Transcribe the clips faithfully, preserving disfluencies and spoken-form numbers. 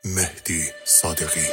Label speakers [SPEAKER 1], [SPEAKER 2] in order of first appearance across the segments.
[SPEAKER 1] مهدی صادقی.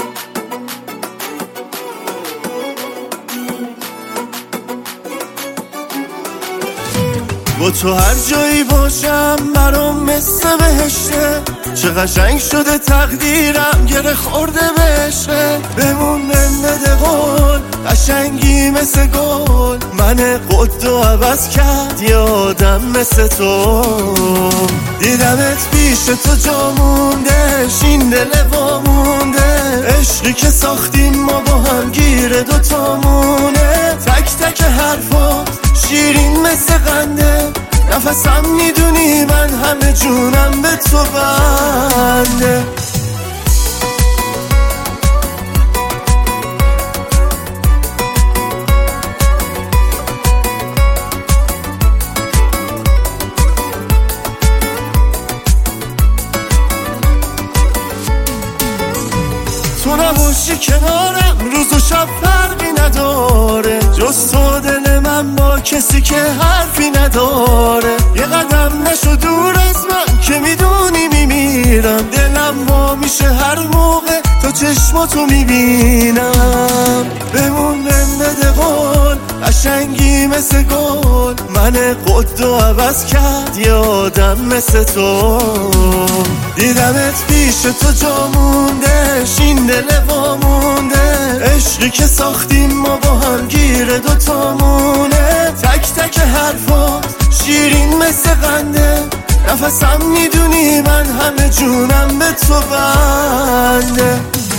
[SPEAKER 2] با تو هر جایی باشم برام مثل بهشته، چه قشنگ شده تقدیرم گره خورده بهشه. بمونم بده قول قشنگی مثل گل، من قدو عوض کرد یه آدم مثل تو. دیدمت پیش تو جا مونده، این دل وامونده، عشقی که ساختیم ما با هم گیره دوتامونه. تک تک حرفات شیرین مثل قنده، نفسم میدونی من همه جونم به تو بنده. تو نباشی کنارم روز و شب فرقی نداره، جز تو دل من با کسی که حرفی نداره. یه قدم نشو دور از من که میدونی میمیرم، دلم وا میشه هر موقع تا چشماتو میبینم. بمونم بده قول قشنگی مثل گل، من قدو عوض کرد یه آدم مثل تو. دیدمت پیش تو جا مونده، این دل وامونده، عشقی که ساختیم ما با هم گیره دوتامونه. تک تک حرفات شیرین مثل قنده، نفسم میدونی من همه جونم به تو بنده.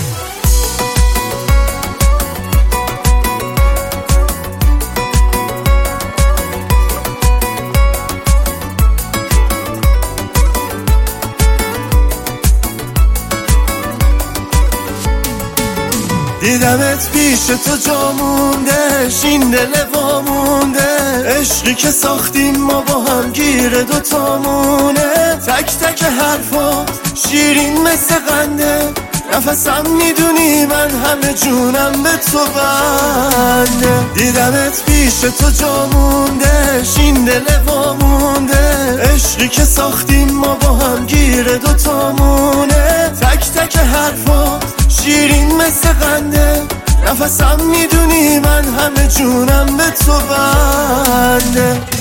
[SPEAKER 2] دیدمت پیش تو جا مونده، این دل وامونده، عشقی که ساختیم ما با هم گیره دوتامونه. تک تک حرفات شیرین مثل قنده، نفسم میدونی من همه جونم به تو بنده. دیدمت پیش تو جا مونده، این دل وامونده، عشقی که ساختیم ما با هم گیره دوتامونه. تک تک حرفات شیرین مثل قنده، نفسم میدونی من همه جونم به تو بنده.